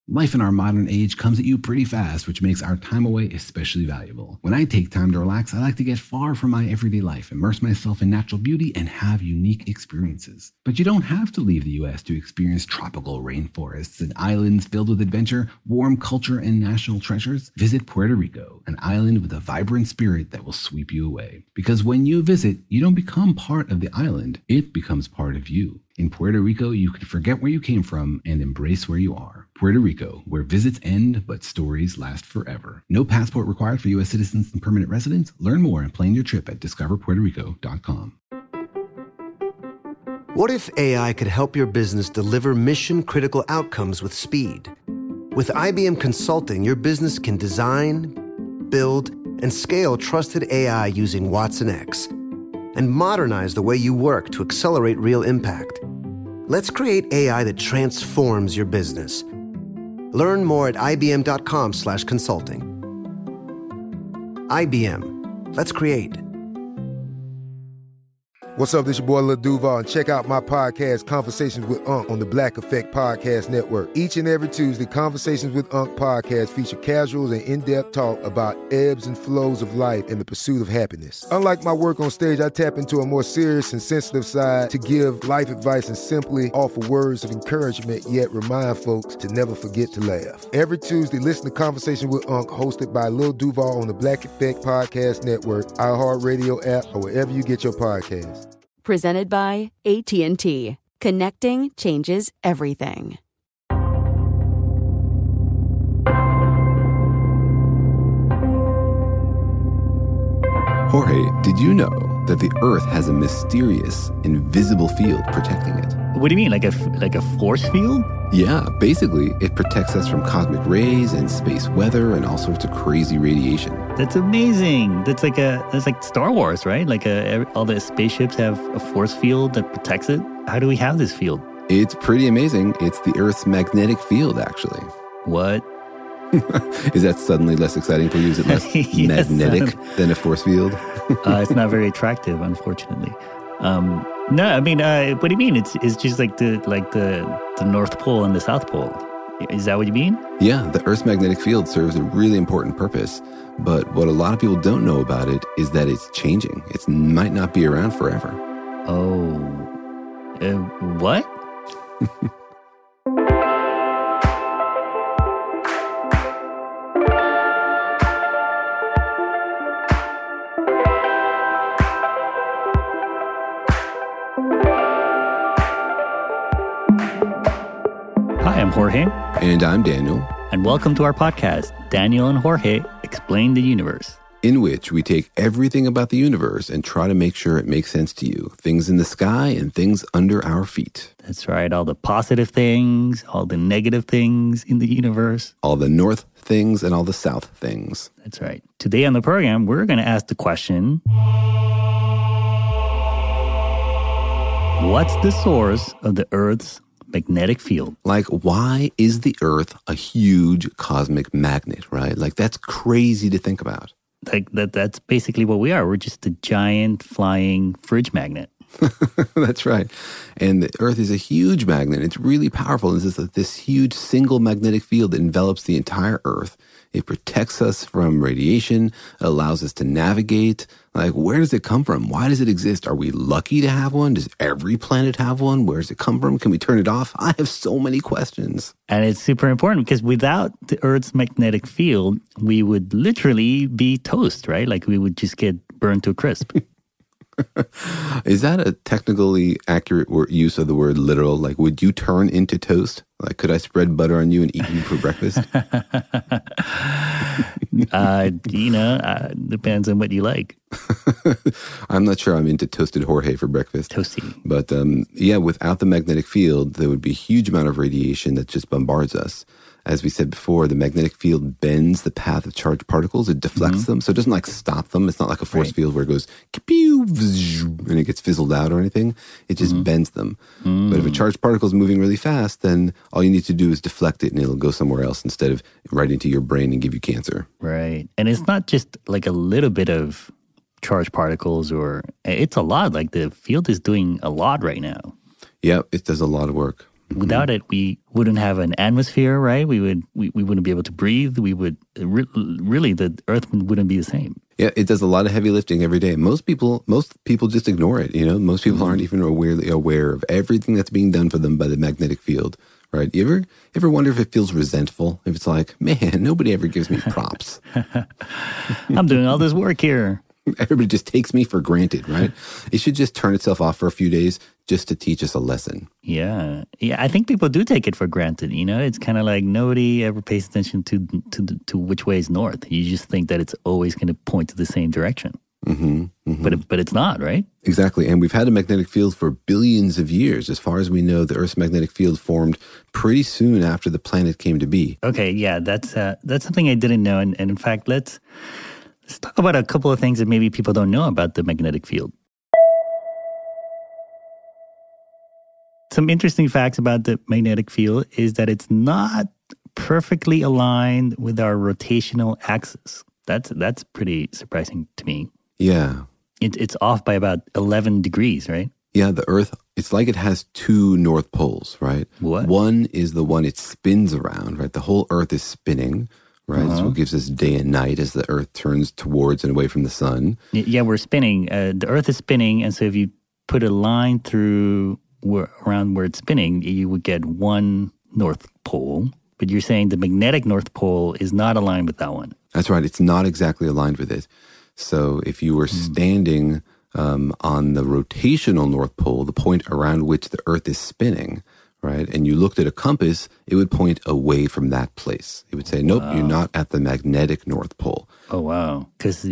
Life in our modern age comes at you pretty fast, which makes our time away especially valuable. When I take time to relax, I like to get far from my everyday life, immerse myself in natural beauty, and have unique experiences. But you don't have to leave the U.S. to experience tropical rainforests and islands filled with adventure, warm culture, and national treasures. Visit Puerto Rico, an island with a vibrant spirit that will sweep you away. Because when you visit, you don't become part of the island, it becomes part of you. In Puerto Rico, you can forget where you came from and embrace where you are. Puerto Rico, where visits end, but stories last forever. No passport required for U.S. citizens and permanent residents. Learn more and plan your trip at discoverpuertorico.com. What if AI could help your business deliver mission-critical outcomes with speed? With IBM Consulting, your business can design, build, and scale trusted AI using watsonx, and modernize the way you work to accelerate real impact. Let's create AI that transforms your business. Learn more at ibm.com/consulting. IBM. Let's create. What's up, this your boy Lil Duval, and check out my podcast, Conversations with Unc, on the Black Effect Podcast Network. Each and every Tuesday, Conversations with Unc podcast feature casual and in-depth talk about ebbs and flows of life and the pursuit of happiness. Unlike my work on stage, I tap into a more serious and sensitive side to give life advice and simply offer words of encouragement, yet remind folks to never forget to laugh. Every Tuesday, listen to Conversations with Unc, hosted by Lil Duval on the Black Effect Podcast Network, iHeartRadio app, or wherever you get your podcasts. Presented by AT&T. Connecting changes everything. Jorge, did you know that the Earth has a mysterious, invisible field protecting it? What do you mean, like a force field? Yeah, basically, it protects us from cosmic rays and space weather and all sorts of crazy radiation. That's amazing. That's like Star Wars, right? Like all the spaceships have a force field that protects it. How do we have this field? It's pretty amazing. It's the Earth's magnetic field, actually. What? Is that suddenly less exciting for you? Is it less Yes, magnetic than a force field? It's not very attractive, unfortunately. No, I mean, what do you mean? It's just like the North Pole and the South Pole. Is that what you mean? Yeah, the Earth's magnetic field serves a really important purpose. But what a lot of people don't know about it is that it's changing. It might not be around forever. Oh. What? Hi, I'm Jorge. And I'm Daniel. And welcome to our podcast, Daniel and Jorge Explain the Universe, in which we take everything about the universe and try to make sure it makes sense to you. Things in the sky and things under our feet. That's right. All the positive things, all the negative things in the universe. All the north things and all the south things. That's right. Today on the program, we're going to ask the question, what's the source of the Earth's magnetic field? Like, why is the Earth a huge cosmic magnet, right? Like, that's crazy to think about. Like that's basically what we are. We're just a giant flying fridge magnet. That's right. And the Earth is a huge magnet. It's really powerful. This huge single magnetic field that envelops the entire Earth. It protects us from radiation, allows us to navigate. Like, where does it come from? Why does it exist? Are we lucky to have one? Does every planet have one? Where does it come from? Can we turn it off? I have so many questions. And it's super important because without the Earth's magnetic field, we would literally be toast, right? Like we would just get burned to a crisp. Is that a technically accurate use of the word literal? Like, would you turn into toast? Like, could I spread butter on you and eat you for breakfast? Depends on what you like. I'm not sure I'm into toasted Jorge for breakfast. Toasty. But without the magnetic field, there would be a huge amount of radiation that just bombards us. As we said before, the magnetic field bends the path of charged particles. It deflects them. So it doesn't like stop them. It's not like a force field where it goes and it gets fizzled out or anything. It just bends them. But if a charged particle is moving really fast, then all you need to do is deflect it and it'll go somewhere else instead of right into your brain and give you cancer. Right. And it's not just like a little bit of charged particles, or it's a lot. Like the field is doing a lot right now. Yeah, it does a lot of work. Without it, we wouldn't have an atmosphere, right? We wouldn't be able to breathe. We would really the Earth wouldn't be the same. Yeah, it does a lot of heavy lifting every day. Most people just ignore it. Most people aren't even aware of everything that's being done for them by the magnetic field. Right? You ever wonder if it feels resentful? If it's like, man, nobody ever gives me props. I'm doing all this work here. Everybody just takes me for granted, right? It should just turn itself off for a few days just to teach us a lesson. Yeah. I think people do take it for granted. It's kind of like nobody ever pays attention to which way is north. You just think that it's always going to point to the same direction. Mm-hmm, mm-hmm. But it's not, right? Exactly. And we've had a magnetic field for billions of years. As far as we know, the Earth's magnetic field formed pretty soon after the planet came to be. Okay, yeah, that's something I didn't know. And in fact, let's talk about a couple of things that maybe people don't know about the magnetic field. Some interesting facts about the magnetic field is that it's not perfectly aligned with our rotational axis. That's pretty surprising to me. Yeah. It's off by about 11 degrees, right? Yeah, the Earth, it's like it has two North Poles, right? What? One is the one it spins around, right? The whole Earth is spinning, right? So it gives us day and night as the Earth turns towards and away from the sun. Yeah, we're spinning. The Earth is spinning, and so if you put a line through around where it's spinning, you would get one North Pole. But you're saying the magnetic North Pole is not aligned with that one. That's right. It's not exactly aligned with it. So if you were standing on the rotational North Pole, the point around which the Earth is spinning, right, and you looked at a compass, it would point away from that place. It would say, nope, You're not at the magnetic North Pole. Oh, wow. Because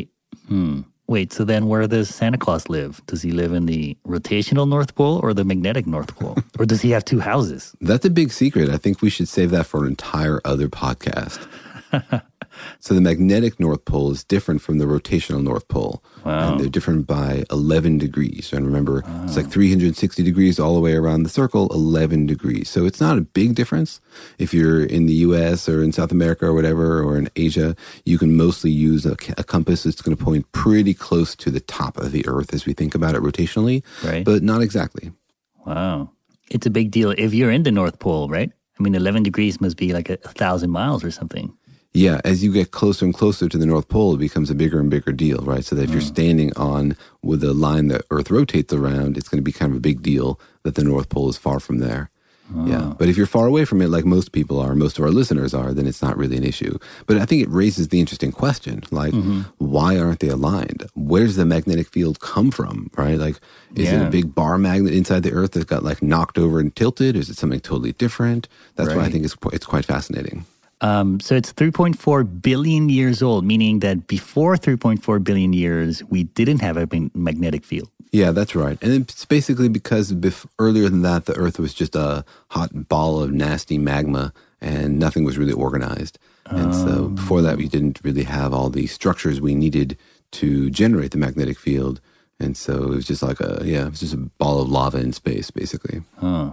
Wait, so then where does Santa Claus live? Does he live in the rotational North Pole or the magnetic North Pole? Or does he have two houses? That's a big secret. I think we should save that for an entire other podcast. So the magnetic North Pole is different from the rotational North Pole. Wow. And they're different by 11 degrees. And remember, it's like 360 degrees all the way around the circle, 11 degrees. So it's not a big difference. If you're in the US or in South America or whatever, or in Asia, you can mostly use a compass that's going to point pretty close to the top of the Earth as we think about it rotationally, right? But not exactly. Wow. It's a big deal if you're in the North Pole, right? I mean, 11 degrees must be like 1,000 miles or something. Yeah, as you get closer and closer to the North Pole, it becomes a bigger and bigger deal, right? So that if you're standing on with the line that Earth rotates around, it's going to be kind of a big deal that the North Pole is far from there. Yeah, but if you're far away from it, like most people are, most of our listeners are, then it's not really an issue. But I think it raises the interesting question, like, why aren't they aligned? Where does the magnetic field come from, right? Like, is it a big bar magnet inside the Earth that got like knocked over and tilted? Or is it something totally different? That's why I think it's quite fascinating. So it's 3.4 billion years old, meaning that before 3.4 billion years, we didn't have a magnetic field. Yeah, that's right. And it's basically because earlier than that, the Earth was just a hot ball of nasty magma and nothing was really organized. And so before that, we didn't really have all the structures we needed to generate the magnetic field. And so it was just like it was just a ball of lava in space, basically. A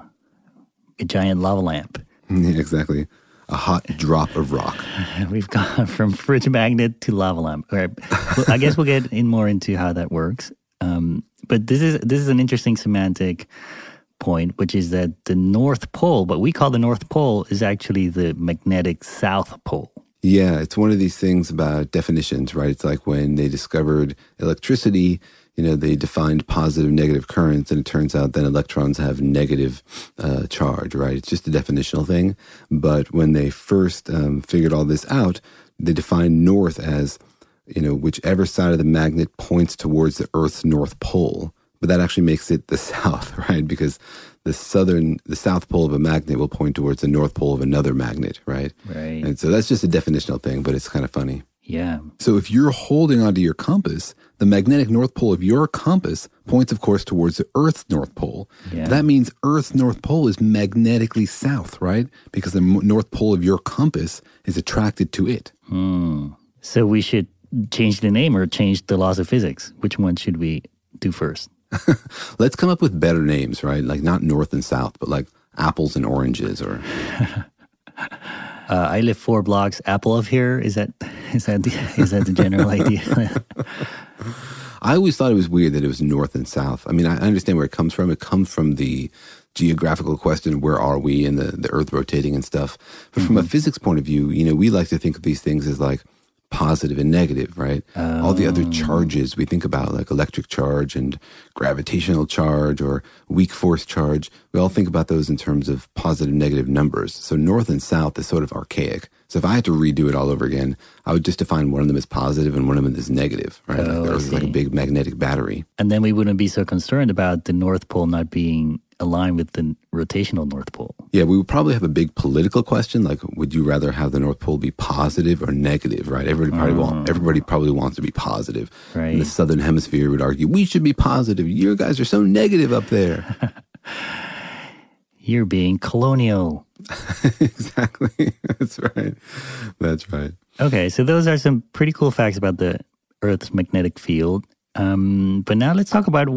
giant lava lamp. Yeah, exactly. A hot drop of rock. We've gone from fridge magnet to lava lamp. All right. Well, I guess we'll get more into how that works. But this is an interesting semantic point, which is that the North Pole, what we call the North Pole, is actually the magnetic South Pole. Yeah, it's one of these things about definitions, right? It's like when they discovered electricity, they defined positive, negative currents, and it turns out that electrons have negative charge, right? It's just a definitional thing. But when they first figured all this out, they defined north as, whichever side of the magnet points towards the Earth's North Pole. But that actually makes it the south, right? Because the south pole of a magnet will point towards the North Pole of another magnet, right? Right. And so that's just a definitional thing, but it's kind of funny. Yeah. So if you're holding onto your compass, the magnetic North Pole of your compass points, of course, towards the Earth's North Pole. Yeah. That means Earth's North Pole is magnetically south, right? Because the North Pole of your compass is attracted to it. So we should change the name or change the laws of physics. Which one should we do first? Let's come up with better names, right? Like not north and south, but like apples and oranges or... I live 4 blocks apple of here. Is that the general idea? I always thought it was weird that it was north and south. I mean, I understand where it comes from. It comes from the geographical question, where are we, and the Earth rotating and stuff. But from a physics point of view, we like to think of these things as like positive and negative, right? All the other charges we think about, like electric charge and gravitational charge or weak force charge, we all think about those in terms of positive and negative numbers. So north and south is sort of archaic. So if I had to redo it all over again, I would just define one of them as positive and one of them as negative, right? Like the Earth is like a big magnetic battery. And then we wouldn't be so concerned about the North Pole not being aligned with the rotational North Pole. Yeah, we would probably have a big political question, like would you rather have the North Pole be positive or negative, right? Everybody probably wants to be positive. Right. And the Southern Hemisphere would argue, we should be positive. You guys are so negative up there. You're being colonial. Exactly. That's right. Okay, so those are some pretty cool facts about the Earth's magnetic field. But now let's talk about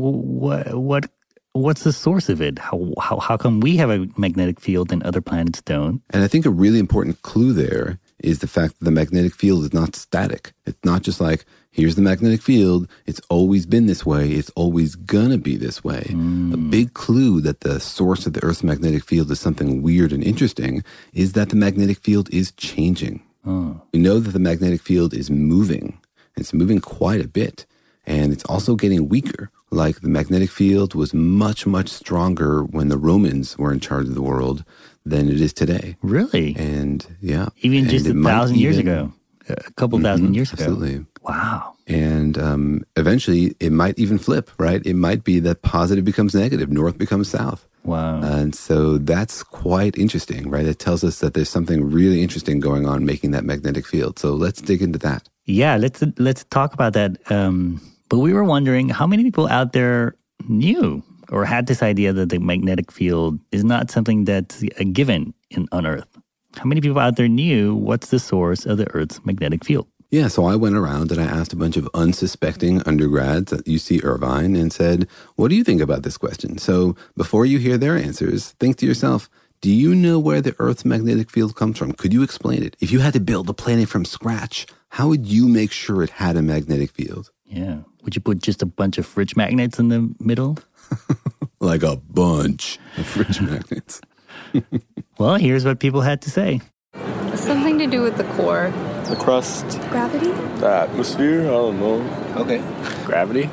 what's the source of it? How come we have a magnetic field and other planets don't? And I think a really important clue there is the fact that the magnetic field is not static. It's not just like, here's the magnetic field. It's always been this way. It's always gonna be this way. A big clue that the source of the Earth's magnetic field is something weird and interesting is that the magnetic field is changing. We know that the magnetic field is moving. It's moving quite a bit. And it's also getting weaker. Like the magnetic field was much, much stronger when the Romans were in charge of the world than it is today. Really? And yeah. Even just 1,000 years ago. A couple thousand years ago. Absolutely. Wow. And eventually it might even flip, right? It might be that positive becomes negative, north becomes south. Wow. And so that's quite interesting, right? It tells us that there's something really interesting going on making that magnetic field. So let's dig into that. Yeah, let's talk about that. But we were wondering how many people out there knew or had this idea that the magnetic field is not something that's a given on Earth. How many people out there knew what's the source of the Earth's magnetic field? Yeah, so I went around and I asked a bunch of unsuspecting undergrads at UC Irvine and said, what do you think about this question? So before you hear their answers, think to yourself, do you know where the Earth's magnetic field comes from? Could you explain it? If you had to build a planet from scratch, how would you make sure it had a magnetic field? Yeah. Would you put just a bunch of fridge magnets in the middle? Like a bunch of fridge magnets. Well, here's what people had to say. Something to do with the core. The crust. Gravity? The atmosphere? I don't know. Okay. Gravity?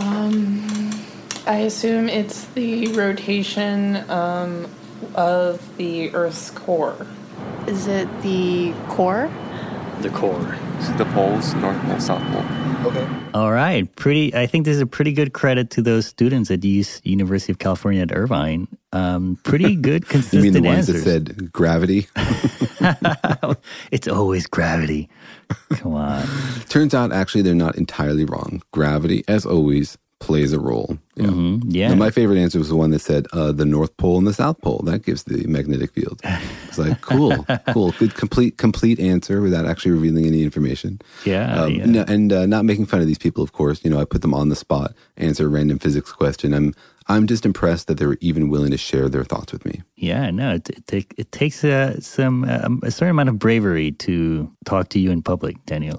I assume it's the rotation of the Earth's core. Is it the core? The core. The poles, North Pole, South Pole. Okay. All right. I think this is a pretty good credit to those students at University of California at Irvine. Pretty good, consistent You mean the ones answers. that said gravity? It's always gravity. Come on. Turns out, actually, they're not entirely wrong. Gravity, as always, plays a role. Yeah. Yeah. Now, my favorite answer was the one that said the North Pole and the South Pole. That gives the magnetic field. It's like, cool. Good, complete answer without actually revealing any information. Yeah. No, and not making fun of these people, of course. I put them on the spot, answer a random physics question. I'm just impressed that they were even willing to share their thoughts with me. Yeah, no, it takes a certain amount of bravery to talk to you in public, Daniel.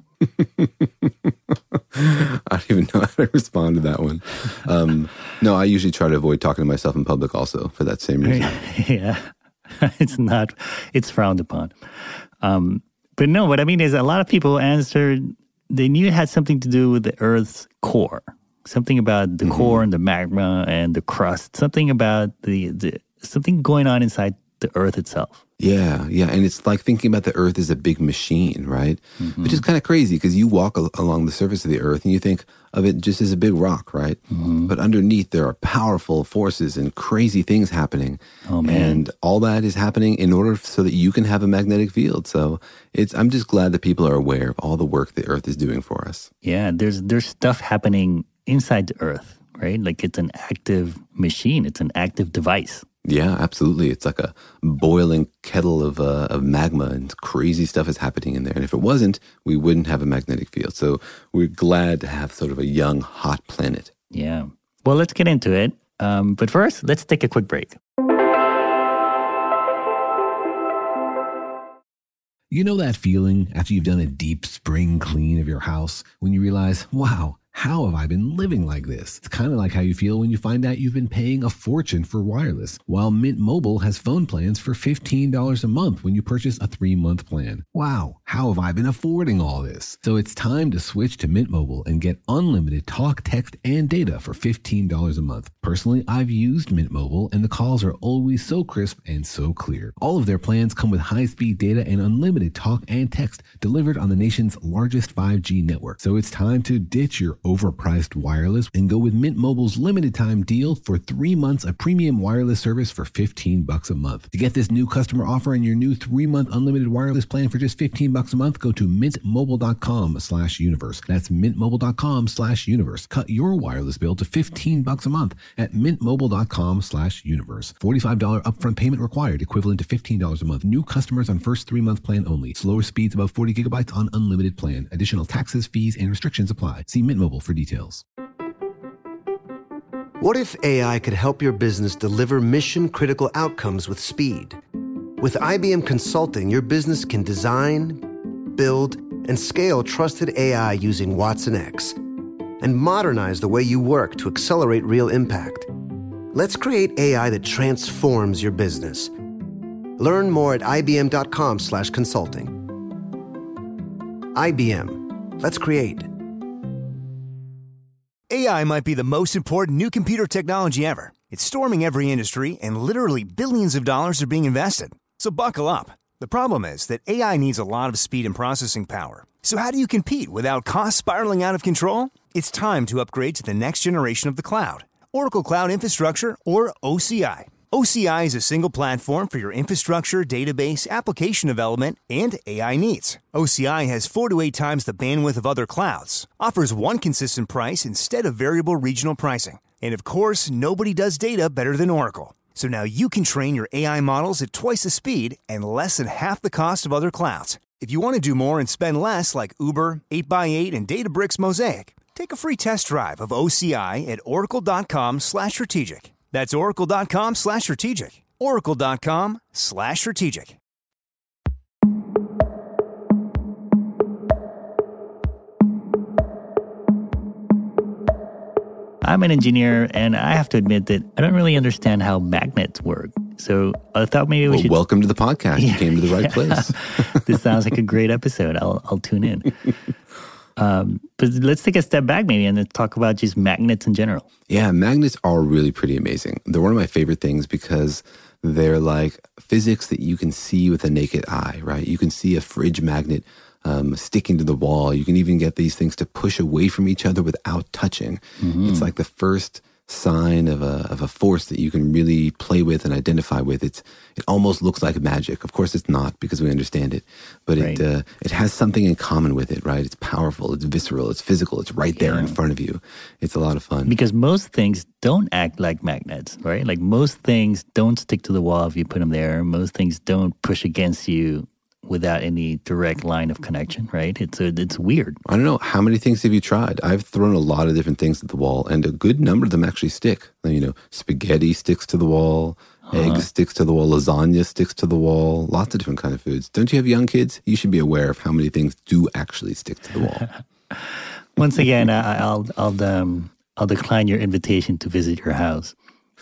I don't even know how to respond to that one. No, I usually try to avoid talking to myself in public also for that same reason. Yeah, it's frowned upon. But no, what I mean is a lot of people answered, they knew it had something to do with the Earth's core. Something about the core and the magma and the crust. Something about the something going on inside the Earth itself. Yeah. And it's like thinking about the Earth as a big machine, right? Which is kind of crazy because you walk along the surface of the Earth and you think of it just as a big rock, right? But underneath there are powerful forces and crazy things happening. Oh, man. And all that is happening in order so that you can have a magnetic field. So I'm just glad that people are aware of all the work the Earth is doing for us. Yeah, there's stuff happening inside the Earth, right? Like it's an active machine. It's an active device. Yeah, absolutely. It's like a boiling kettle of magma and crazy stuff is happening in there. And if it wasn't, we wouldn't have a magnetic field. So we're glad to have sort of a young, hot planet. Yeah. Well, let's get into it. But first, let's take a quick break. You know that feeling after you've done a deep spring clean of your house when you realize, wow, How have I been living like this? It's kind of like how you feel when you find out you've been paying a fortune for wireless, while Mint Mobile has phone plans for $15 a month when you purchase a 3-month plan. Wow, how have I been affording all this? So it's time to switch to Mint Mobile and get unlimited talk, text, and data for $15 a month. Personally, I've used Mint Mobile, and the calls are always so crisp and so clear. All of their plans come with high-speed data and unlimited talk and text delivered on the nation's largest 5G network. So it's time to ditch your overpriced wireless and go with Mint Mobile's limited time deal for 3 months of premium wireless service for $15 a month. To get this new customer offer and your new 3-month unlimited wireless plan for just $15 a month, go to mintmobile.com/universe. That's mintmobile.com/universe. Cut your wireless bill to $15 a month at mintmobile.com/universe. $45 upfront payment required, equivalent to $15 a month. New customers on first 3-month plan only. Slower speeds above 40 gigabytes on unlimited plan. Additional taxes, fees, and restrictions apply. See Mint Mobile for details. What if AI could help your business deliver mission-critical outcomes with speed? With IBM Consulting, your business can design, build, and scale trusted AI using watsonx, and modernize the way you work to accelerate real impact. Let's create AI that transforms your business. Learn more at ibm.com/consulting. IBM. Let's create. AI might be the most important new computer technology ever. It's storming every industry, and literally billions of dollars are being invested. So buckle up. The problem is that AI needs a lot of speed and processing power. So how do you compete without costs spiraling out of control? It's time to upgrade to the next generation of the cloud, Oracle Cloud Infrastructure, or OCI. OCI is a single platform for your infrastructure, database, application development, and AI needs. OCI has 4 to 8 times the bandwidth of other clouds, offers one consistent price instead of variable regional pricing, and of course, nobody does data better than Oracle. So now you can train your AI models at twice the speed and less than half the cost of other clouds. If you want to do more and spend less like Uber, 8x8, and Databricks Mosaic, take a free test drive of OCI at oracle.com/strategic. That's oracle.com/strategic. Oracle.com/strategic. I'm an engineer, and I have to admit that I don't really understand how magnets work. So I thought maybe we should... Welcome to the podcast. You came to the right place. This sounds like a great episode. I'll tune in. But let's take a step back maybe and talk about just magnets in general. Yeah, magnets are really pretty amazing. They're one of my favorite things because they're like physics that you can see with a naked eye, right? You can see a fridge magnet sticking to the wall. You can even get these things to push away from each other without touching. Mm-hmm. It's like the first sign of a force that you can really play with and identify with. It almost looks like magic. Of course, it's not because we understand it, but right. It has something in common with it, right? It's powerful, it's visceral, it's physical, it's right there in front of you. It's a lot of fun. Because most things don't act like magnets, right? Like most things don't stick to the wall if you put them there. Most things don't push against you without any direct line of connection, right? It's weird. I don't know. How many things have you tried? I've thrown a lot of different things at the wall, and a good number of them actually stick. You know, spaghetti sticks to the wall, eggs sticks to the wall, lasagna sticks to the wall, lots of different kinds of foods. Don't you have young kids? You should be aware of how many things do actually stick to the wall. Once again, I'll decline your invitation to visit your house.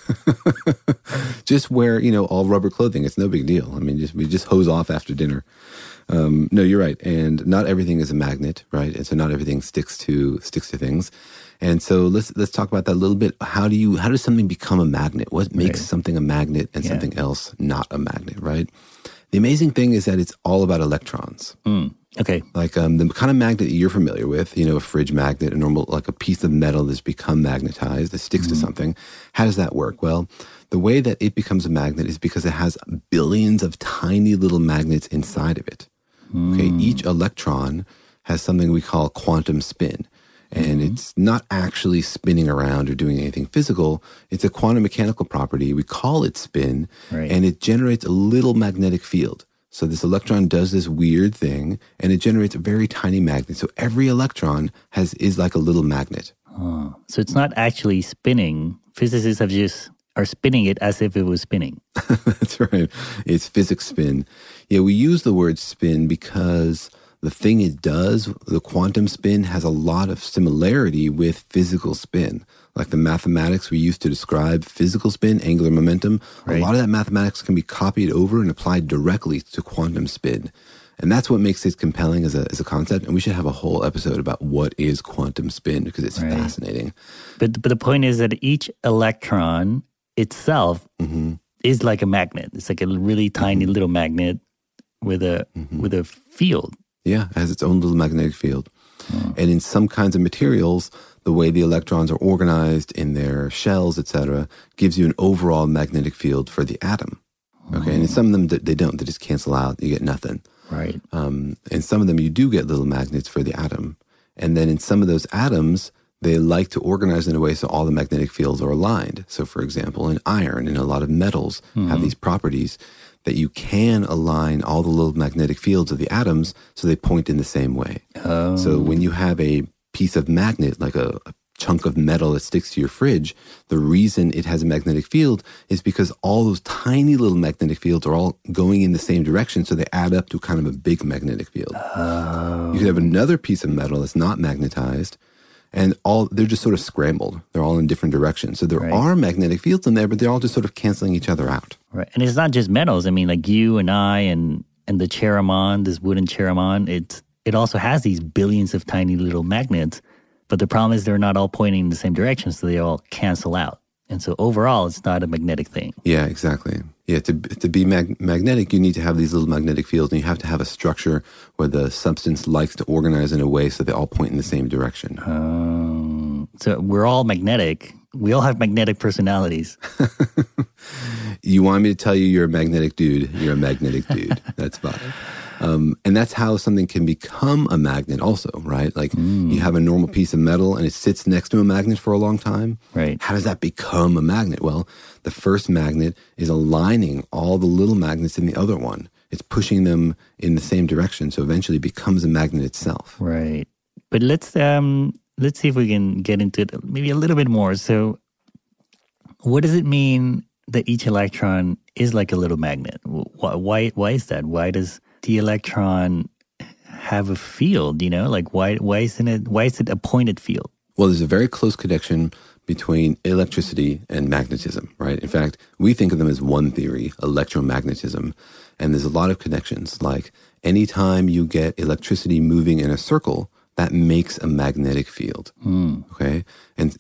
Just wear, all rubber clothing. It's no big deal. I mean, we just hose off after dinner. No, you're right. And not everything is a magnet, right? And so not everything sticks to things. And so let's talk about that a little bit. How does something become a magnet? What makes something a magnet and something else not a magnet, right? The amazing thing is that it's all about electrons. Okay. Like the kind of magnet that you're familiar with, a fridge magnet, a normal, like a piece of metal that's become magnetized, that sticks to something. How does that work? Well, the way that it becomes a magnet is because it has billions of tiny little magnets inside of it. Okay, each electron has something we call quantum spin. And it's not actually spinning around or doing anything physical. It's a quantum mechanical property. We call it spin, and it generates a little magnetic field. So this electron does this weird thing, and it generates a very tiny magnet. So every electron is like a little magnet. Oh, so it's not actually spinning. Physicists are spinning it as if it was spinning. That's right. It's physics spin. Yeah, we use the word spin because the thing it does, the quantum spin, has a lot of similarity with physical spin. Like the mathematics we use to describe physical spin, angular momentum, a lot of that mathematics can be copied over and applied directly to quantum spin. And that's what makes it compelling as a concept. And we should have a whole episode about what is quantum spin, because it's fascinating. But the point is that each electron itself is like a magnet. It's like a really tiny little magnet with a field. Yeah, it has its own little magnetic field. And in some kinds of materials, the way the electrons are organized in their shells, etc., gives you an overall magnetic field for the atom. Okay, and in some of them, they don't. They just cancel out. You get nothing. Right. In some of them, you do get little magnets for the atom. And then in some of those atoms, they like to organize in a way so all the magnetic fields are aligned. So, for example, in iron and a lot of metals have these properties that you can align all the little magnetic fields of the atoms so they point in the same way. Oh. So when you have a piece of magnet, like a chunk of metal that sticks to your fridge, the reason it has a magnetic field is because all those tiny little magnetic fields are all going in the same direction, so they add up to kind of a big magnetic field. Oh. You could have another piece of metal that's not magnetized, and they're just sort of scrambled. They're all in different directions. So there are magnetic fields in there, but they're all just sort of canceling each other out. Right. And it's not just metals. I mean, like you and I and the chair I'm on, this wooden chair I'm on, it also has these billions of tiny little magnets. But the problem is they're not all pointing in the same direction, so they all cancel out. And so overall, it's not a magnetic thing. Yeah, exactly. Yeah, to be magnetic, you need to have these little magnetic fields, and you have to have a structure where the substance likes to organize in a way so they all point in the same direction. So we're all magnetic. We all have magnetic personalities. You want me to tell you you're a magnetic dude? You're a magnetic dude. That's fine. And that's how something can become a magnet also, right? Like you have a normal piece of metal and it sits next to a magnet for a long time. Right. How does that become a magnet? Well, the first magnet is aligning all the little magnets in the other one. It's pushing them in the same direction, so eventually it becomes a magnet itself. Right. But let's see if we can get into it maybe a little bit more. So what does it mean that each electron is like a little magnet? Why is that? Why does the electron have a field, like why is it a pointed field? Well, there's a very close connection between electricity and magnetism, right? In fact, we think of them as one theory, electromagnetism. And there's a lot of connections, like anytime you get electricity moving in a circle, that makes a magnetic field, okay? And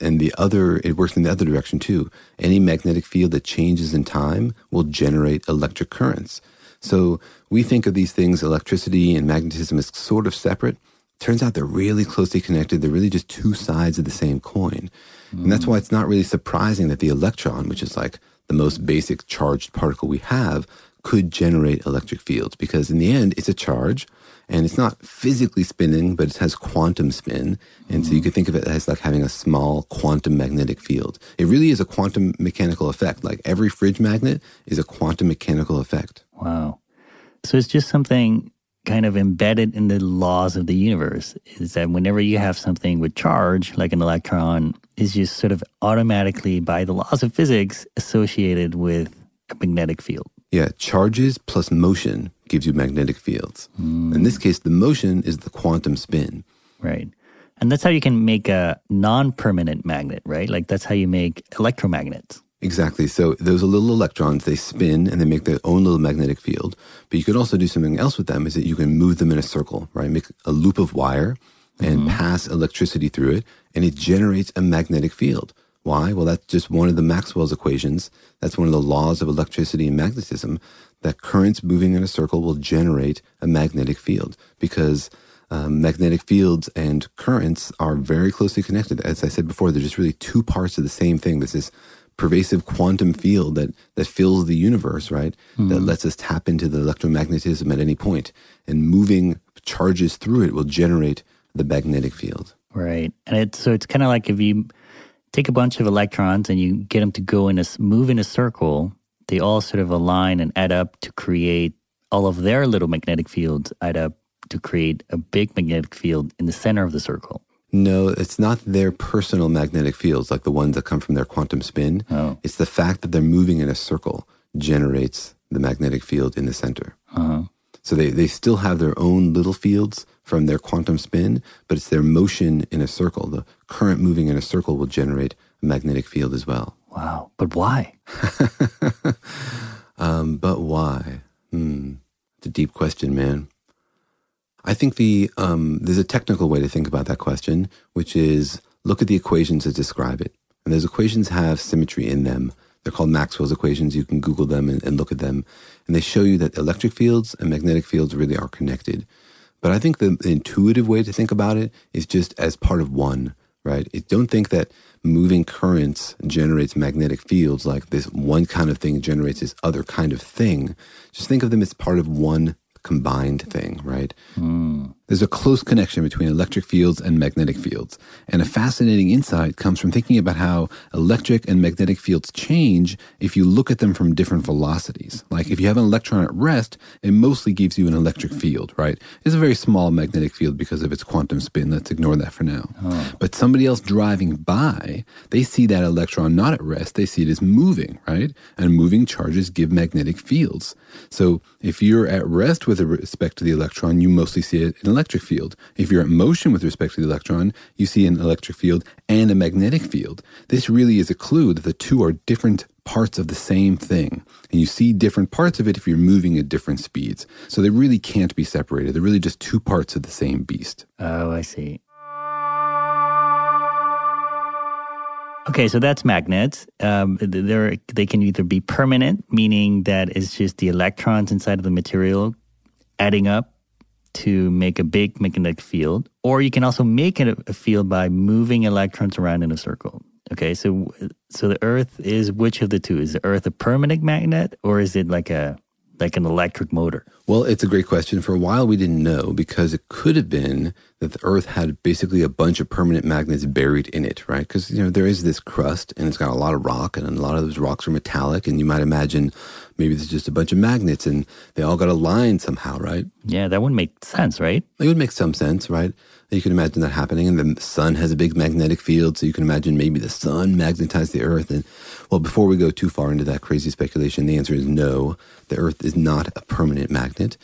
it works in the other direction too. Any magnetic field that changes in time will generate electric currents. So we think of these things, electricity and magnetism, as sort of separate. Turns out they're really closely connected. They're really just two sides of the same coin. And that's why it's not really surprising that the electron, which is like the most basic charged particle we have, could generate electric fields. Because in the end, it's a charge, and it's not physically spinning, but it has quantum spin. And so you could think of it as like having a small quantum magnetic field. It really is a quantum mechanical effect. Like every fridge magnet is a quantum mechanical effect. Wow. So it's just something kind of embedded in the laws of the universe, is that whenever you have something with charge, like an electron, is just sort of automatically, by the laws of physics, associated with a magnetic field. Yeah, charges plus motion gives you magnetic fields. In this case, the motion is the quantum spin. Right. And that's how you can make a non-permanent magnet, right? Like that's how you make electromagnets. Exactly. So those are little electrons. They spin and they make their own little magnetic field. But you could also do something else with them, is that you can move them in a circle, right? Make a loop of wire and pass electricity through it, and it generates a magnetic field. Why? Well, that's just one of the Maxwell's equations. That's one of the laws of electricity and magnetism, that currents moving in a circle will generate a magnetic field, because magnetic fields and currents are very closely connected. As I said before, they're just really two parts of the same thing. There's this pervasive quantum field that fills the universe, right? That lets us tap into the electromagnetism at any point, and moving charges through it will generate the magnetic field. Right. And it's kind of like if you take a bunch of electrons and you get them to move in a circle, they all sort of align and add up to create all of their little magnetic fields, add up to create a big magnetic field in the center of the circle. No, it's not their personal magnetic fields like the ones that come from their quantum spin. Oh. It's the fact that they're moving in a circle generates the magnetic field in the center. Uh-huh. So they still have their own little fields from their quantum spin, but it's their motion in a circle. The current moving in a circle will generate a magnetic field as well. Wow. But why? But why? It's a deep question, man. I think there's a technical way to think about that question, which is look at the equations that describe it. And those equations have symmetry in them. They're called Maxwell's equations. You can Google them and look at them. And they show you that electric fields and magnetic fields really are connected. But I think the intuitive way to think about it is just as part of one, right? Don't think that moving currents generates magnetic fields like this one kind of thing generates this other kind of thing. Just think of them as part of one combined thing, right? There's a close connection between electric fields and magnetic fields. And a fascinating insight comes from thinking about how electric and magnetic fields change if you look at them from different velocities. Like if you have an electron at rest, it mostly gives you an electric field, right? It's a very small magnetic field because of its quantum spin. Let's ignore that for now. But somebody else driving by, they see that electron not at rest, they see it as moving, right? And moving charges give magnetic fields. So if you're at rest with respect to the electron, you mostly see it in electric field. If you're at motion with respect to the electron, you see an electric field and a magnetic field. This really is a clue that the two are different parts of the same thing. And you see different parts of it if you're moving at different speeds. So they really can't be separated. They're really just two parts of the same beast. Oh, I see. Okay, so that's magnets. They can either be permanent, meaning that it's just the electrons inside of the material adding up to make a big magnetic field, or you can also make a field by moving electrons around in a circle. Okay, so the Earth is which of the two? Is the Earth a permanent magnet, or is it like an electric motor? Well, it's a great question. For a while, we didn't know because it could have been that the Earth had basically a bunch of permanent magnets buried in it, right? Because, there is this crust and it's got a lot of rock and a lot of those rocks are metallic. And you might imagine maybe there's just a bunch of magnets and they all got aligned somehow, right? Yeah, that wouldn't make sense, right? It would make some sense, right? You can imagine that happening. And the sun has a big magnetic field. So you can imagine maybe the sun magnetized the Earth. And well, before we go too far into that crazy speculation, the answer is no. The Earth is not a permanent magnet.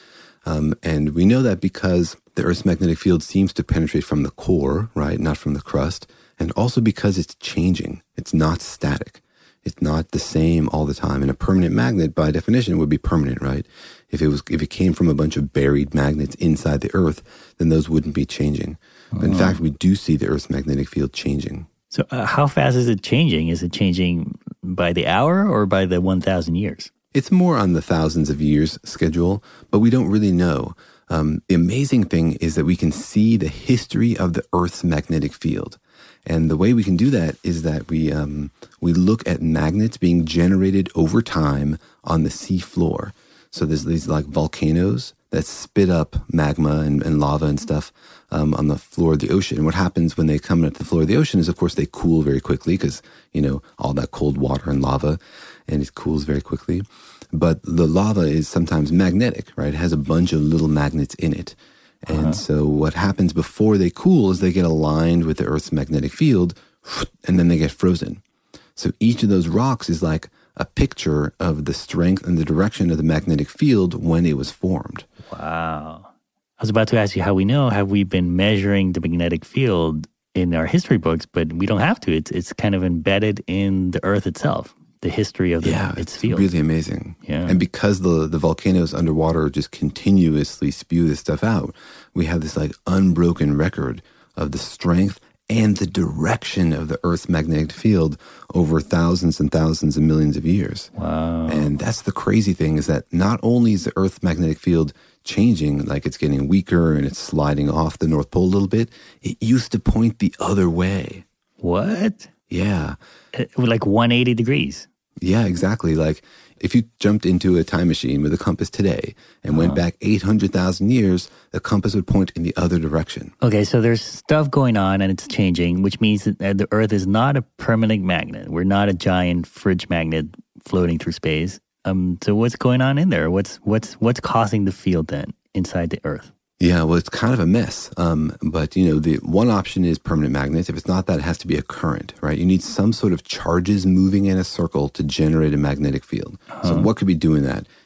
And we know that because the Earth's magnetic field seems to penetrate from the core, right? Not from the crust. And also because it's changing. It's not static. It's not the same all the time. And a permanent magnet, by definition, would be permanent, right? If it came from a bunch of buried magnets inside the Earth, then those wouldn't be changing. In fact, we do see the Earth's magnetic field changing. So how fast is it changing? Is it changing by the hour or by the 1,000 years? It's more on the thousands of years schedule, but we don't really know. The amazing thing is that we can see the history of the Earth's magnetic field. And the way we can do that is that we look at magnets being generated over time on the sea floor. So there's these like volcanoes that spit up magma and lava and stuff on the floor of the ocean. And what happens when they come up to the floor of the ocean is, of course, they cool very quickly because, all that cold water and lava, and it cools very quickly. But the lava is sometimes magnetic, right? It has a bunch of little magnets in it. And so what happens before they cool is they get aligned with the Earth's magnetic field, and then they get frozen. So each of those rocks is like a picture of the strength and the direction of the magnetic field when it was formed. Wow. I was about to ask you how we know. Have we been measuring the magnetic field in our history books? But we don't have to. It's kind of embedded in the Earth itself, the history of its field. It's really amazing. Yeah. And because the volcanoes underwater just continuously spew this stuff out, we have this like unbroken record of the strength and the direction of the Earth's magnetic field over thousands and thousands and millions of years. Wow. And that's the crazy thing, is that not only is the Earth's magnetic field changing, like it's getting weaker and it's sliding off the North Pole a little bit, it used to point the other way. What? Yeah. Like 180 degrees. Yeah, exactly. Like if you jumped into a time machine with a compass today and went back 800,000 years, the compass would point in the other direction. Okay, so there's stuff going on and it's changing, which means that the Earth is not a permanent magnet. We're not a giant fridge magnet floating through space. So what's going on in there? What's causing the field then inside the Earth? Yeah, well, it's kind of a mess. But, the one option is permanent magnets. If it's not that, it has to be a current, right? You need some sort of charges moving in a circle to generate a magnetic field. So what could be doing that?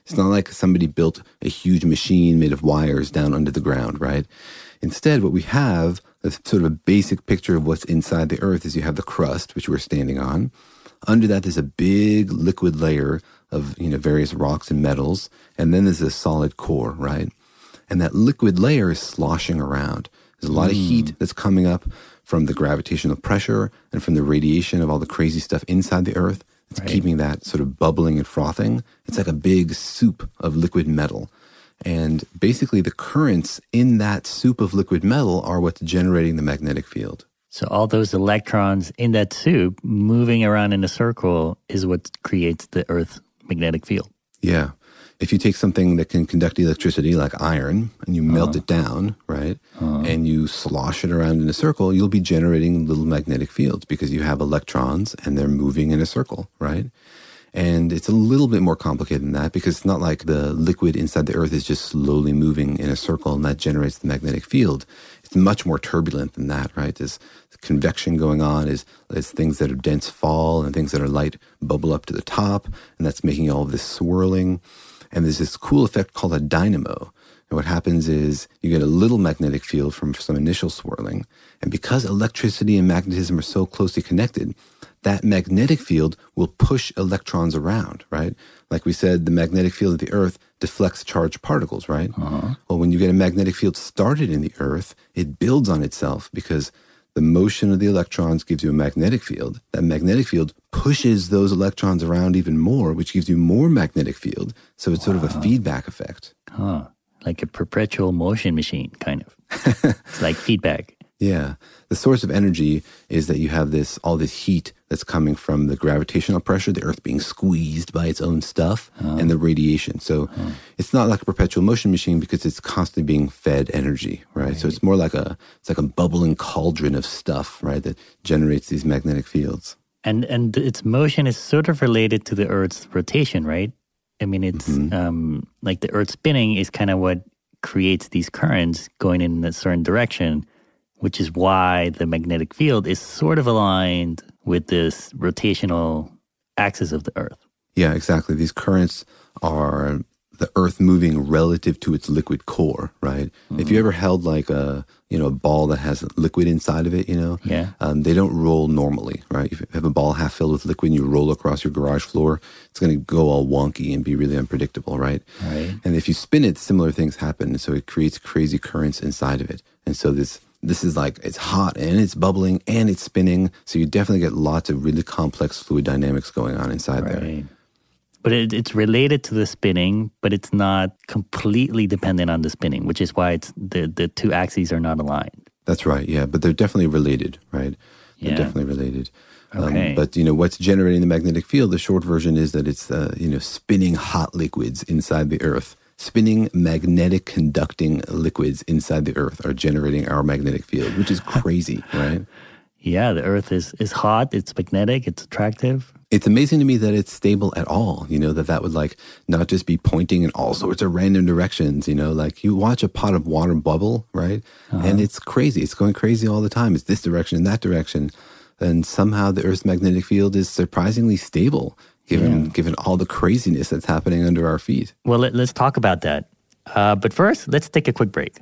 It's not like somebody built a huge machine made of wires down under the ground, right? Instead, what we have, a sort of a basic picture of what's inside the Earth, is you have the crust, which we're standing on. Under that, there's a big liquid layer of various rocks and metals, and then there's a solid core, right? And that liquid layer is sloshing around. There's a lot of heat that's coming up from the gravitational pressure and from the radiation of all the crazy stuff inside the Earth. It's keeping that sort of bubbling and frothing. It's like a big soup of liquid metal. And basically the currents in that soup of liquid metal are what's generating the magnetic field. So all those electrons in that soup moving around in a circle is what creates the Earth's magnetic field. Yeah. If you take something that can conduct electricity like iron and you melt it down, right, and you slosh it around in a circle, you'll be generating little magnetic fields because you have electrons and they're moving in a circle, right? And it's a little bit more complicated than that because it's not like the liquid inside the Earth is just slowly moving in a circle and that generates the magnetic field. It's much more turbulent than that, right? There's convection going on, is things that are dense fall and things that are light bubble up to the top, and that's making all of this swirling. And there's this cool effect called a dynamo. And what happens is you get a little magnetic field from some initial swirling. And because electricity and magnetism are so closely connected, that magnetic field will push electrons around, right? Like we said, the magnetic field of the Earth deflects charged particles, right? Well, when you get a magnetic field started in the Earth, it builds on itself because the motion of the electrons gives you a magnetic field. That magnetic field pushes those electrons around even more, which gives you more magnetic field. So it's sort of a feedback effect. Like a perpetual motion machine, kind of. It's like feedback. Yeah. The source of energy is that you have all this heat that's coming from the gravitational pressure, the Earth being squeezed by its own stuff, and the radiation. So it's not like a perpetual motion machine because it's constantly being fed energy, right? So it's more like a bubbling cauldron of stuff, right, that generates these magnetic fields. And its motion is sort of related to the Earth's rotation, right? I mean, it's like the Earth spinning is kind of what creates these currents going in a certain direction, which is why the magnetic field is sort of aligned with this rotational axis of the Earth. Yeah, exactly. These currents are the Earth moving relative to its liquid core, right? If you ever held like a ball that has liquid inside of it, they don't roll normally, right? If you have a ball half filled with liquid and you roll across your garage floor, it's going to go all wonky and be really unpredictable, right? And if you spin it, similar things happen. So it creates crazy currents inside of it. And so this is like, it's hot and it's bubbling and it's spinning. So you definitely get lots of really complex fluid dynamics going on inside there. But it's related to the spinning, but it's not completely dependent on the spinning, which is why it's the two axes are not aligned. That's right, yeah. But they're definitely related, right? They're definitely related. Okay. But, what's generating the magnetic field, the short version is that it's, spinning hot liquids inside the Earth. Spinning magnetic conducting liquids inside the Earth are generating our magnetic field, which is crazy, right? Yeah, the Earth is hot, it's magnetic, it's attractive. It's amazing to me that it's stable at all, that would like not just be pointing in all sorts of random directions, like you watch a pot of water bubble, right? And it's crazy. It's going crazy all the time. It's this direction and that direction. And somehow the Earth's magnetic field is surprisingly stable given all the craziness that's happening under our feet. Well, let's talk about that. But first, let's take a quick break.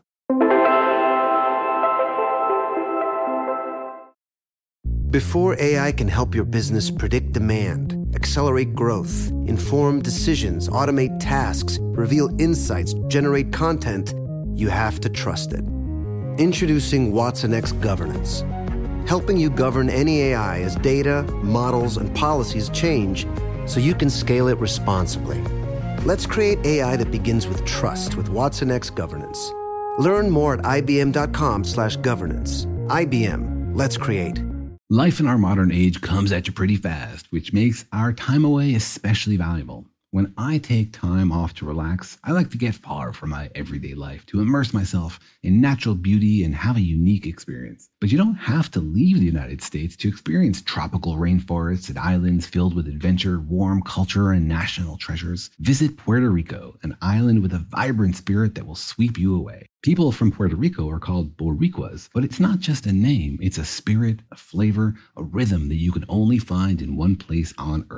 Before AI can help your business predict demand, accelerate growth, inform decisions, automate tasks, reveal insights, generate content, you have to trust it. Introducing watsonx Governance, helping you govern any AI as data, models, and policies change so you can scale it responsibly. Let's create AI that begins with trust with watsonx Governance. Learn more at ibm.com/governance. IBM, let's create. Life in our modern age comes at you pretty fast, which makes our time away especially valuable. When I take time off to relax, I like to get far from my everyday life to immerse myself in natural beauty and have a unique experience. But you don't have to leave the United States to experience tropical rainforests and islands filled with adventure, warm culture, and national treasures. Visit Puerto Rico, an island with a vibrant spirit that will sweep you away. People from Puerto Rico are called Boricuas, but it's not just a name. It's a spirit, a flavor, a rhythm that you can only find in one place on Earth.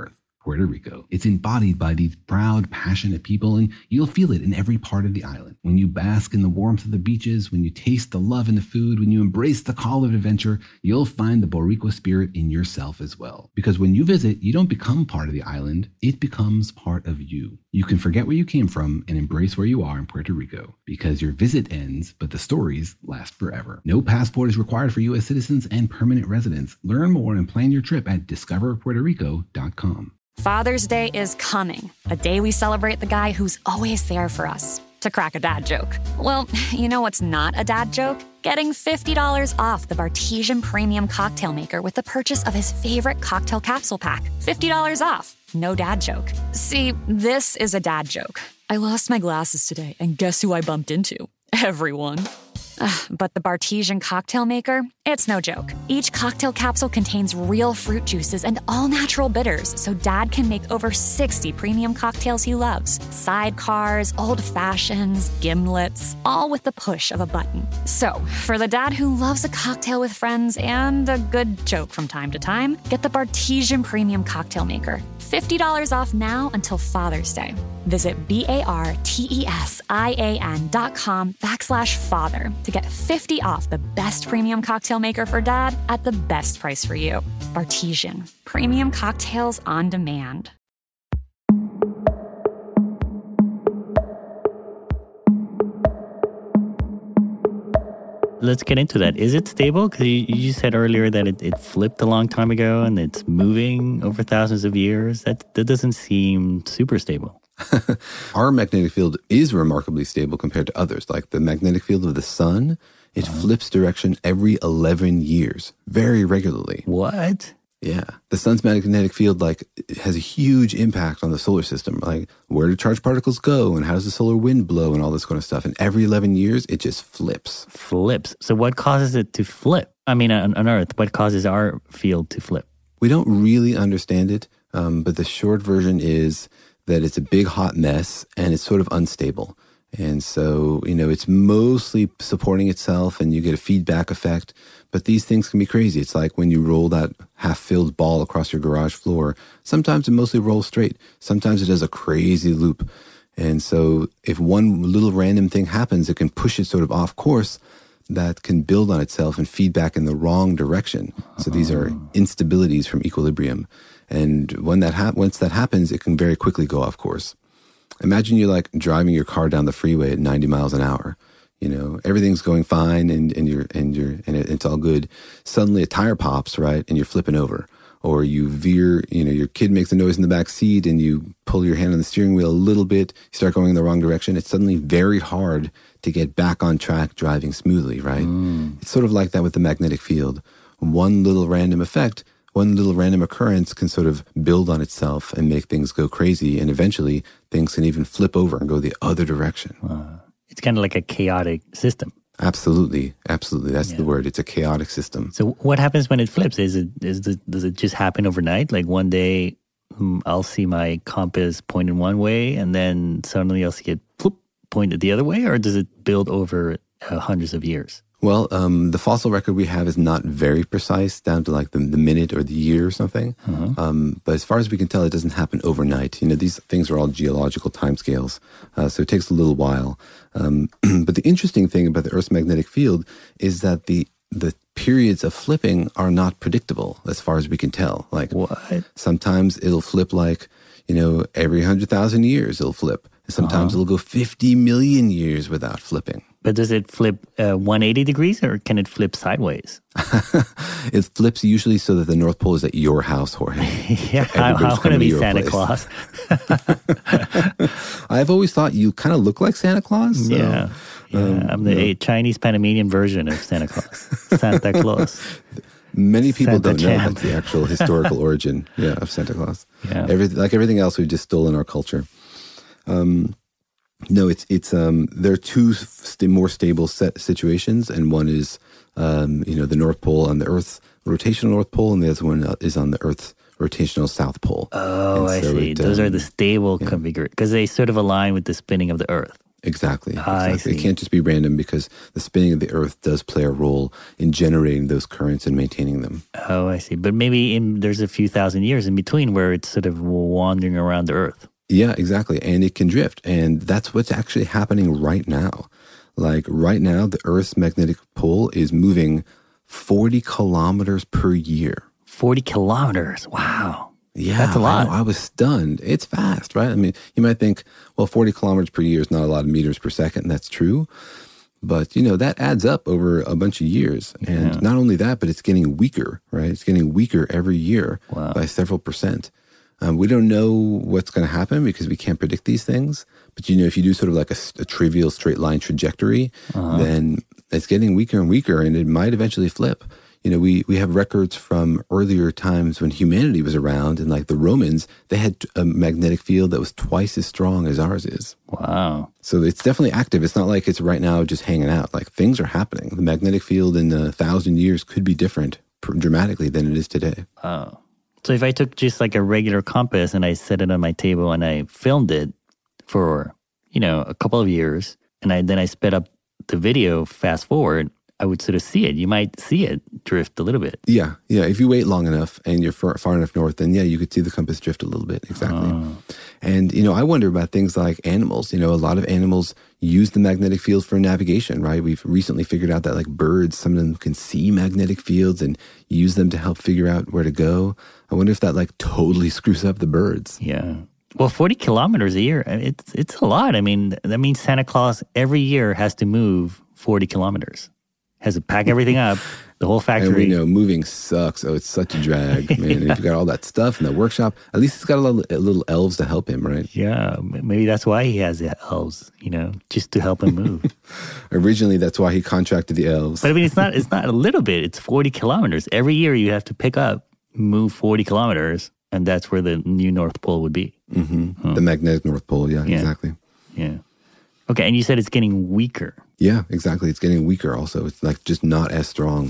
Puerto Rico. It's embodied by these proud, passionate people, and you'll feel it in every part of the island. When you bask in the warmth of the beaches, when you taste the love in the food, when you embrace the call of adventure, you'll find the Boricua spirit in yourself as well. Because when you visit, you don't become part of the island, it becomes part of you. You can forget where you came from and embrace where you are in Puerto Rico, because your visit ends, but the stories last forever. No passport is required for U.S. citizens and permanent residents. Learn more and plan your trip at discoverpuertorico.com. Father's Day is coming, a day we celebrate the guy who's always there for us. To crack a dad joke. Well, you know what's not a dad joke? Getting $50 off the Bartesian Premium Cocktail Maker with the purchase of his favorite cocktail capsule pack. $50 off. No dad joke. See, this is a dad joke. I lost my glasses today, and guess who I bumped into? Everyone. But the Bartesian Cocktail Maker, it's no joke. Each cocktail capsule contains real fruit juices and all-natural bitters, so Dad can make over 60 premium cocktails he loves. Sidecars, old fashions, gimlets, all with the push of a button. So, for the dad who loves a cocktail with friends and a good joke from time to time, get the Bartesian Premium Cocktail Maker. $50 off now until Father's Day. Visit BARTESIAN.com/father to get 50 off the best premium cocktail maker for dad at the best price for you. Bartesian, premium cocktails on demand. Let's get into that. Is it stable? Because you said earlier that it flipped a long time ago and it's moving over thousands of years. That doesn't seem super stable. Our magnetic field is remarkably stable compared to others. Like the magnetic field of the sun, it flips direction every 11 years, very regularly. What? Yeah. The sun's magnetic field has a huge impact on the solar system. Like, where do charged particles go and how does the solar wind blow and all this kind of stuff. And every 11 years, it just flips. Flips. So what causes it to flip? I mean, on Earth, what causes our field to flip? We don't really understand it, but the short version is that it's a big hot mess and it's sort of unstable. And so, it's mostly supporting itself and you get a feedback effect. But these things can be crazy. It's like when you roll that half-filled ball across your garage floor. Sometimes it mostly rolls straight. Sometimes it does a crazy loop. And so if one little random thing happens, it can push it sort of off course that can build on itself and feed back in the wrong direction. So these are instabilities from equilibrium. And once that happens, it can very quickly go off course. Imagine you're like driving your car down the freeway at 90 miles an hour. Everything's going fine and it's all good. Suddenly a tire pops, right? And you're flipping over. Or you veer, your kid makes a noise in the back seat and you pull your hand on the steering wheel a little bit, you start going in the wrong direction. It's suddenly very hard to get back on track driving smoothly, right? It's sort of like that with the magnetic field. One little random effect, one little random occurrence can sort of build on itself and make things go crazy. And eventually things can even flip over and go the other direction. It's kind of like a chaotic system. Absolutely. That's the word. It's a chaotic system. So what happens when it flips? Does it just happen overnight? Like one day I'll see my compass pointed one way and then suddenly I'll see it pointed the other way? Or does it build over hundreds of years? Well, the fossil record we have is not very precise, down to like the minute or the year or something. But as far as we can tell, it doesn't happen overnight. These things are all geological timescales, so it takes a little while. But the interesting thing about the Earth's magnetic field is that the periods of flipping are not predictable as far as we can tell. Like, what? Sometimes it'll flip like, every 100,000 years it'll flip. Sometimes it'll go 50 million years without flipping. But does it flip 180 degrees or can it flip sideways? It flips usually so that the North Pole is at your house, Jorge. Yeah, I want to be Santa Claus. I've always thought you kind of look like Santa Claus. So, yeah. I'm the Chinese Panamanian version of Santa Claus. Santa Claus. Many people Santa don't know that's the actual historical origin of Santa Claus. Yeah. Like everything else, we've just stolen our culture. No, it's there are two more stable situations, and one is the North Pole on the Earth's rotational North Pole, and the other one is on the Earth's rotational South Pole. Oh, I see. Those are the stable configured because they sort of align with the spinning of the Earth. Exactly. I see. It can't just be random because the spinning of the Earth does play a role in generating those currents and maintaining them. Oh, I see. But maybe there's a few thousand years in between where it's sort of wandering around the Earth. Yeah, exactly. And it can drift. And that's what's actually happening right now. Like right now, the Earth's magnetic pole is moving 40 kilometers per year. 40 kilometers. Wow. Yeah, that's a lot. I was stunned. It's fast, right? I mean, you might think, well, 40 kilometers per year is not a lot of meters per second. That's true. But, that adds up over a bunch of years. And not only that, but it's getting weaker, right? It's getting weaker every year by several percent. We don't know what's going to happen because we can't predict these things. But, if you do sort of like a trivial straight line trajectory, then it's getting weaker and weaker, and it might eventually flip. We have records from earlier times when humanity was around, and like the Romans, they had a magnetic field that was twice as strong as ours is. Wow. So it's definitely active. It's not like it's right now just hanging out. Like things are happening. The magnetic field in 1,000 years could be different dramatically than it is today. Oh. So if I took just like a regular compass and I set it on my table and I filmed it for, a couple of years, and then I sped up the video fast forward, I would sort of see it. You might see it drift a little bit. Yeah. If you wait long enough and you're far enough north, then you could see the compass drift a little bit. Exactly. And, I wonder about things like animals. A lot of animals use the magnetic field for navigation, right? We've recently figured out that like birds, some of them can see magnetic fields and use them to help figure out where to go. I wonder if that like totally screws up the birds. Yeah. Well, 40 kilometers a year, it's a lot. I mean, that means Santa Claus every year has to move 40 kilometers. Has to pack everything up, the whole factory. And we know moving sucks. Oh, it's such a drag, man. And if you got all that stuff in the workshop, at least it's got a little elves to help him, right? Yeah, maybe that's why he has the elves, just to help him move. Originally, that's why he contracted the elves. But I mean, it's not a little bit. It's 40 kilometers. Every year you have to pick up, move 40 kilometers, and that's where the new North Pole would be. Mm-hmm. The magnetic North Pole, yeah, exactly. Yeah. Okay, and you said it's getting weaker. Yeah, exactly. It's getting weaker also. It's like just not as strong.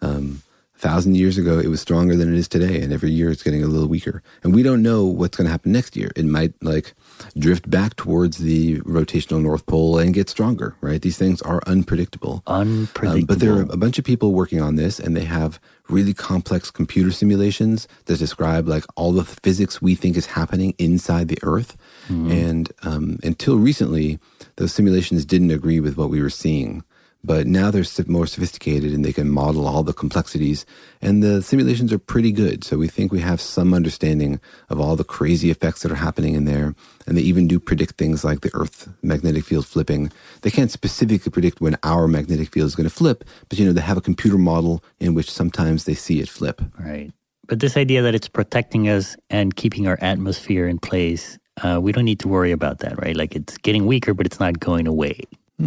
1,000 years ago, it was stronger than it is today. And every year it's getting a little weaker. And we don't know what's going to happen next year. It might like drift back towards the rotational North Pole and get stronger, right? These things are unpredictable. But there are a bunch of people working on this, and they have really complex computer simulations that describe like all the physics we think is happening inside the Earth. And until recently, those simulations didn't agree with what we were seeing. But now they're more sophisticated and they can model all the complexities. And the simulations are pretty good. So we think we have some understanding of all the crazy effects that are happening in there. And they even do predict things like the Earth magnetic field flipping. They can't specifically predict when our magnetic field is going to flip. But, they have a computer model in which sometimes they see it flip. Right. But this idea that it's protecting us and keeping our atmosphere in place, we don't need to worry about that, right? Like it's getting weaker, but it's not going away.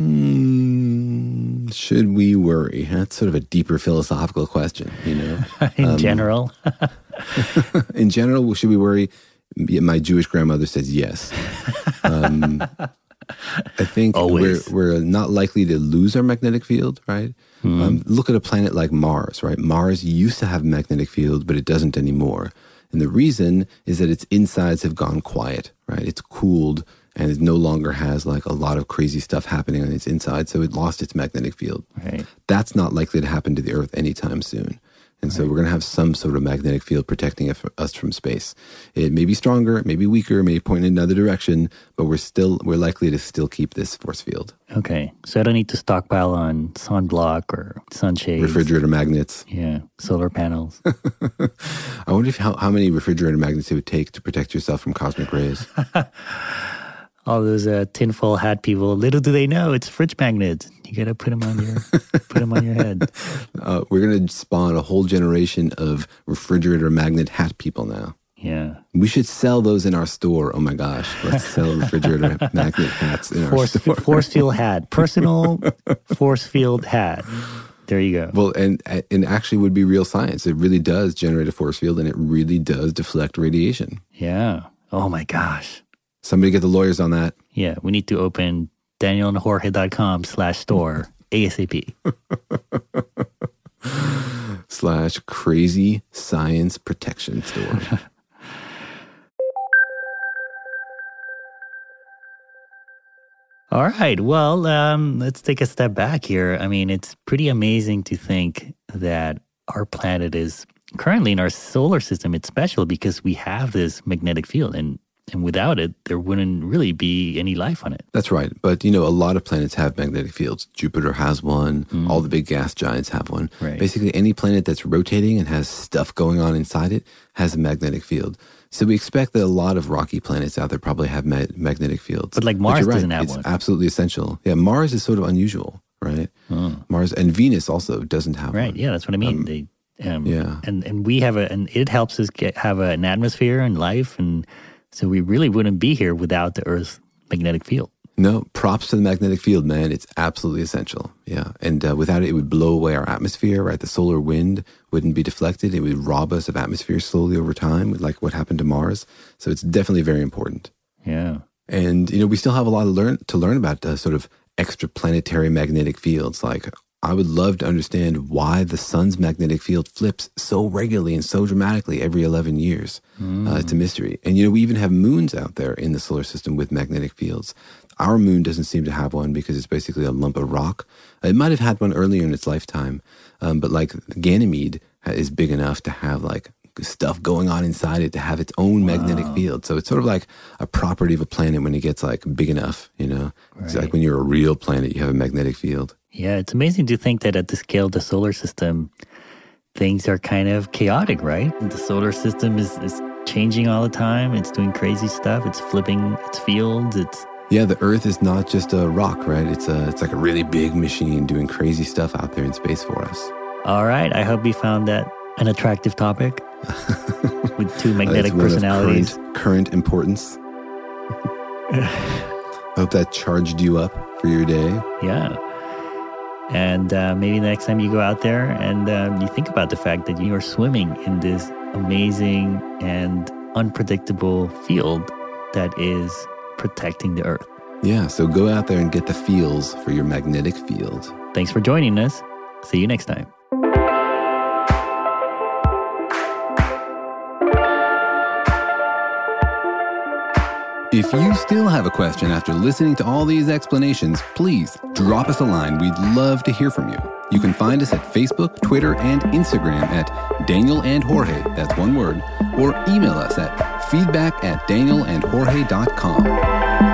Should we worry? That's sort of a deeper philosophical question, In general? In general, should we worry? My Jewish grandmother says yes. I think we're not likely to lose our magnetic field, right? Look at a planet like Mars, right? Mars used to have a magnetic field, but it doesn't anymore. And the reason is that its insides have gone quiet, right? It's cooled, and it no longer has like a lot of crazy stuff happening on its inside, so it lost its magnetic field. Right. That's not likely to happen to the Earth anytime soon. And so we're going to have some sort of magnetic field protecting us from space. It may be stronger, it may be weaker, it may point in another direction, but we're likely to still keep this force field. Okay. So I don't need to stockpile on sunblock or sunshades. Refrigerator magnets. Yeah. Solar panels. I wonder how many refrigerator magnets it would take to protect yourself from cosmic rays. All those tinfoil hat people, little do they know it's fridge magnets. You got to put them on your head. We're going to spawn a whole generation of refrigerator magnet hat people now. Yeah. We should sell those in our store. Oh my gosh. Let's sell refrigerator magnet hats in our store. Force field hat. Personal force field hat. There you go. Well, and actually would be real science. It really does generate a force field, and it really does deflect radiation. Yeah. Oh my gosh. Somebody get the lawyers on that. Yeah, we need to open DanielandJorge.com/store ASAP. /crazy science protection store. All right. Well, let's take a step back here. I mean, it's pretty amazing to think that our planet is currently in our solar system. It's special because we have this magnetic field, and without it, there wouldn't really be any life on it. That's right. But, a lot of planets have magnetic fields. Jupiter has one. All the big gas giants have one. Right. Basically, any planet that's rotating and has stuff going on inside it has a magnetic field. So we expect that a lot of rocky planets out there probably have magnetic fields. But like Mars doesn't have it's one. It's absolutely essential. Yeah, Mars is sort of unusual, right? Mars and Venus also doesn't have one. Right, yeah, that's what I mean. And we have and it helps us have an atmosphere and life, and so we really wouldn't be here without the Earth's magnetic field. No, props to the magnetic field, man. It's absolutely essential. Yeah. And without it, it would blow away our atmosphere, right? The solar wind wouldn't be deflected. It would rob us of atmosphere slowly over time, like what happened to Mars. So it's definitely very important. Yeah. And, we still have a lot to learn about sort of extraplanetary magnetic fields. Like, I would love to understand why the sun's magnetic field flips so regularly and so dramatically every 11 years. It's a mystery. And, we even have moons out there in the solar system with magnetic fields. Our moon doesn't seem to have one because it's basically a lump of rock. It might have had one earlier in its lifetime. But like Ganymede is big enough to have like stuff going on inside it to have its own magnetic field. So it's sort of like a property of a planet when it gets like big enough, Right. It's like when you're a real planet, you have a magnetic field. Yeah, it's amazing to think that at the scale of the solar system, things are kind of chaotic, right? The solar system is changing all the time. It's doing crazy stuff. It's flipping its fields. Yeah, the Earth is not just a rock, right? It's like a really big machine doing crazy stuff out there in space for us. All right. I hope you found that an attractive topic with two magnetic personalities. Current importance. I hope that charged you up for your day. Yeah. And maybe the next time you go out there and you think about the fact that you are swimming in this amazing and unpredictable field that is protecting the Earth. Yeah, so go out there and get the feels for your magnetic field. Thanks for joining us. See you next time. If you still have a question after listening to all these explanations, please drop us a line. We'd love to hear from you. You can find us at Facebook, Twitter, and Instagram at Daniel and Jorge, that's one word, or email us at feedback@danielandjorge.com.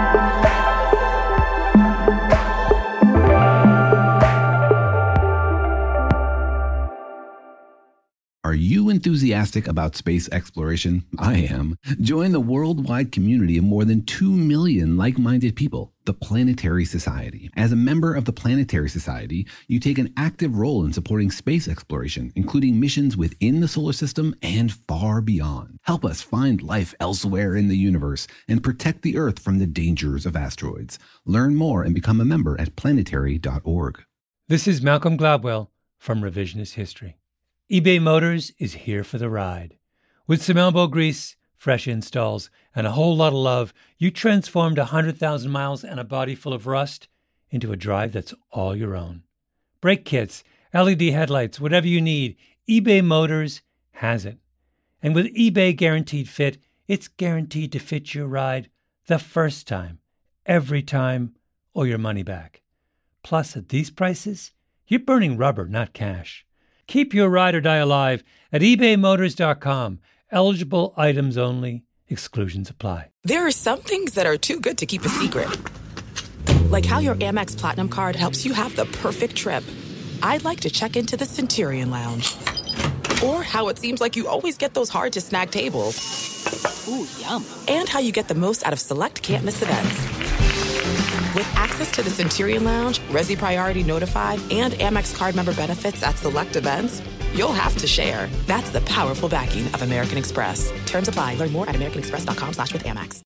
Are you enthusiastic about space exploration? I am. Join the worldwide community of more than 2 million like-minded people, the Planetary Society. As a member of the Planetary Society, you take an active role in supporting space exploration, including missions within the solar system and far beyond. Help us find life elsewhere in the universe and protect the Earth from the dangers of asteroids. Learn more and become a member at planetary.org. This is Malcolm Gladwell from Revisionist History. eBay Motors is here for the ride. With some elbow grease, fresh installs, and a whole lot of love, you transformed 100,000 miles and a body full of rust into a drive that's all your own. Brake kits, LED headlights, whatever you need, eBay Motors has it. And with eBay Guaranteed Fit, it's guaranteed to fit your ride the first time, every time, or your money back. Plus, at these prices, you're burning rubber, not cash. Keep your ride or die alive at ebaymotors.com. Eligible items only. Exclusions apply. There are some things that are too good to keep a secret. Like how your Amex Platinum card helps you have the perfect trip. I'd like to check into the Centurion Lounge. Or how it seems like you always get those hard-to-snag tables. Ooh, yum. And how you get the most out of select can't-miss events. With access to the Centurion Lounge, Resi Priority Notified, and Amex card member benefits at select events, you'll have to share. That's the powerful backing of American Express. Terms apply. Learn more at americanexpress.com/withAmex.